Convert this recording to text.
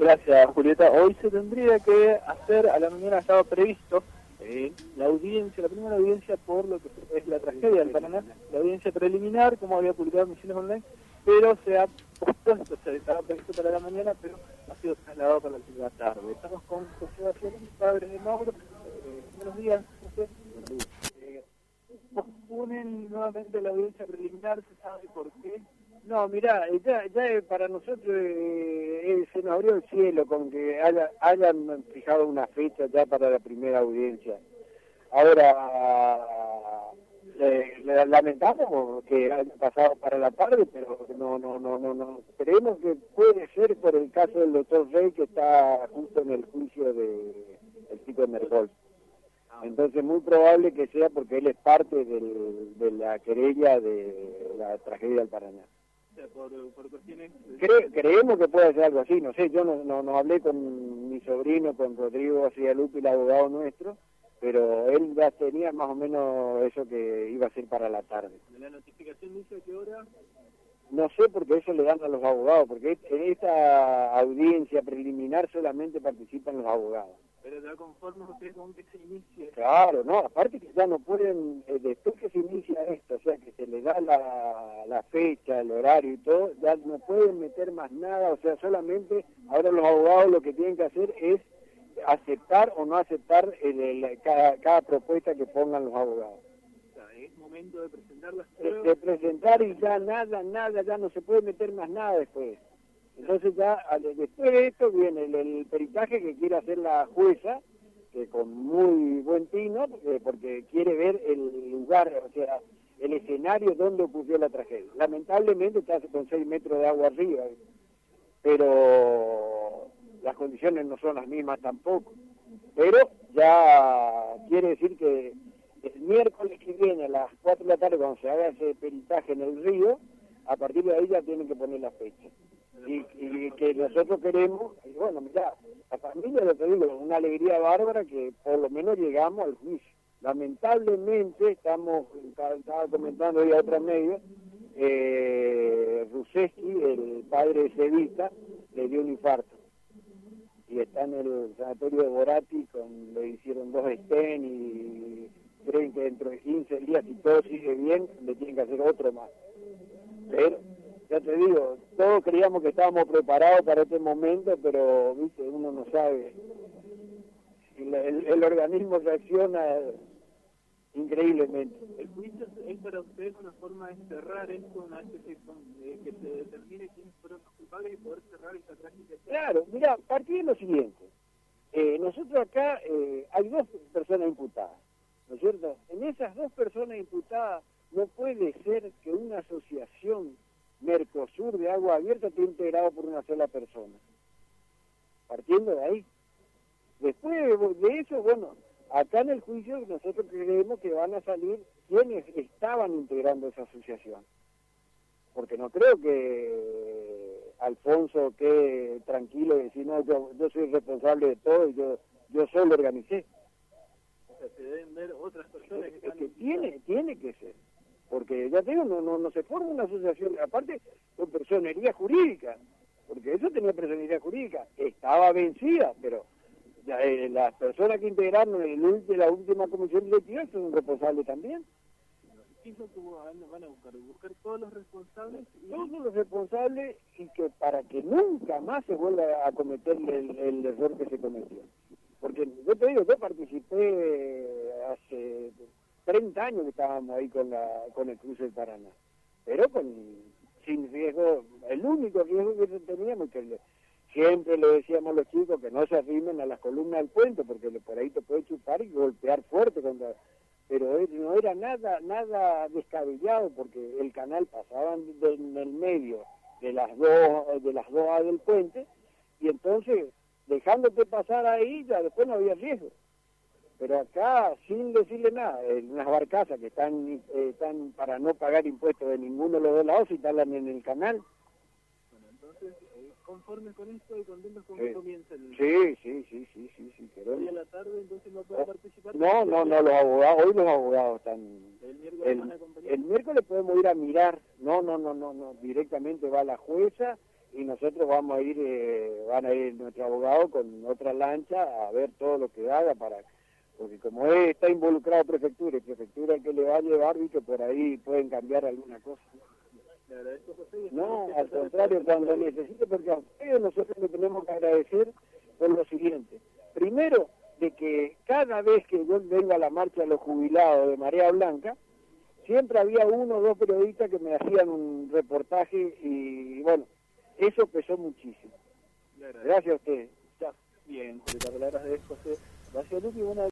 Gracias, Julieta. Hoy se tendría que hacer, a la mañana estaba previsto la audiencia, la primera audiencia por lo que es la tragedia del Paraná, la audiencia preliminar, como había publicado Misiones Online, pero se ha pospuesto, o sea, estaba previsto para la mañana, pero ha sido trasladado para la tarde. Estamos con José Baciolini, padre de Mauro. Buenos días, José. Posponen nuevamente la audiencia preliminar, ¿se sabe por qué? No, mirá, ya para nosotros se nos abrió el cielo con que hayan fijado una fecha ya para la primera audiencia. Ahora, lamentamos que haya pasado para la tarde, pero no. Creemos que puede ser por el caso del doctor Rey, que está justo en el juicio del chico de Mercol. Entonces muy probable que sea porque él es parte de la querella de la tragedia del Paraná. Por cuestiones... Creemos que puede ser algo así, no sé, yo no hablé con mi sobrino, con Rodrigo García-Lupi, el abogado nuestro, pero él ya tenía más o menos eso que iba a ser para la tarde. ¿La notificación dice a qué hora? No sé, porque eso le dan a los abogados, porque en esta audiencia preliminar solamente participan los abogados. Pero ya conforme ustedes con que se inicie. Claro, no, aparte que ya no pueden, después que se inicia esto, o sea, que se le da la fecha, el horario y todo, ya no pueden meter más nada, o sea, solamente ahora los abogados lo que tienen que hacer es aceptar o no aceptar cada propuesta que pongan los abogados. O sea, es momento de presentar las pruebas. De presentar y ya nada, ya no se puede meter más nada después. Entonces ya, después de esto viene el peritaje que quiere hacer la jueza, que con muy buen tino, porque quiere ver el lugar, o sea, el escenario donde ocurrió la tragedia. Lamentablemente está con 6 metros de agua arriba, pero las condiciones no son las mismas tampoco. Pero ya quiere decir que el miércoles que viene a las 4 de la tarde, cuando se haga ese peritaje en el río, a partir de ahí ya tienen que poner la fecha. Y que nosotros queremos, y bueno, mirá, la familia, lo que digo, una alegría bárbara que por lo menos llegamos al juicio. Lamentablemente, estaba comentando hoy a otros medios, Ruseski, el padre de Cevita, le dio un infarto. Y está en el sanatorio de Borati, le hicieron 2 stents y creen que dentro de 15 días, si todo sigue bien, le tienen que hacer otro más. Pero, ya te digo, todos creíamos que estábamos preparados para este momento, pero, viste, uno no sabe. El organismo reacciona increíblemente. El juicio es para ustedes una forma de cerrar esto, una vez que se determine quiénes fueron los culpables y poder cerrar esta tragedia. Claro, mira, partí de lo siguiente. Nosotros acá hay 2 personas imputadas, ¿no es cierto? En esas 2 personas imputadas no puede ser que una asociación Mercosur de agua abierta esté integrado por una sola persona. Partiendo de ahí. Después de eso, bueno, acá en el juicio nosotros creemos que van a salir quienes estaban integrando esa asociación. Porque no creo que Alfonso quede tranquilo y decir, no, yo soy responsable de todo y yo solo organicé. O sea, se deben ver otras personas que tiene que ser. Porque ya te digo, no se forma una asociación, aparte con personería jurídica, porque eso tenía personería jurídica, estaba vencida, pero ya, las personas que integraron la última comisión directiva son responsables también. ¿Eso van a buscar todos los responsables? Todos los responsables y que para que nunca más se vuelva a cometer el error que se cometió. Porque yo te digo, yo participé hace 30 años que estábamos ahí con el cruce del Paraná, pero sin riesgo. El único riesgo que teníamos, que siempre le decíamos a los chicos que no se arrimen a las columnas del puente, porque por ahí te puede chupar y golpear fuerte, pero no era nada descabellado, porque el canal pasaba en el medio de las dos A del puente, y entonces, dejándote pasar ahí, ya después no había riesgo. Pero acá, sin decirle nada, unas barcazas que están para no pagar impuestos de ninguno de los 2 lados, se instalan en el canal. Bueno, entonces, conformes con esto y contentos con que comienza el... Sí. Hoy a la tarde, entonces no puede participar. No, los abogados, hoy los abogados están... ¿El miércoles van a acompañar? El miércoles podemos ir a mirar, no, directamente va la jueza y nosotros vamos a ir, van a ir nuestro abogado con otra lancha a ver todo lo que haga porque como está involucrado prefectura y prefectura que le va a llevar, y que por ahí pueden cambiar alguna cosa. Le agradezco, José. No, al contrario, cuando necesite, porque a ustedes nosotros le tenemos que agradecer por lo siguiente. Primero, de que cada vez que yo vengo a la marcha de los jubilados de Marea Blanca, siempre había uno o dos periodistas que me hacían un reportaje y bueno, eso pesó muchísimo. Gracias a ustedes. Bien, Julieta, le agradezco, José. Gracias, Luqui.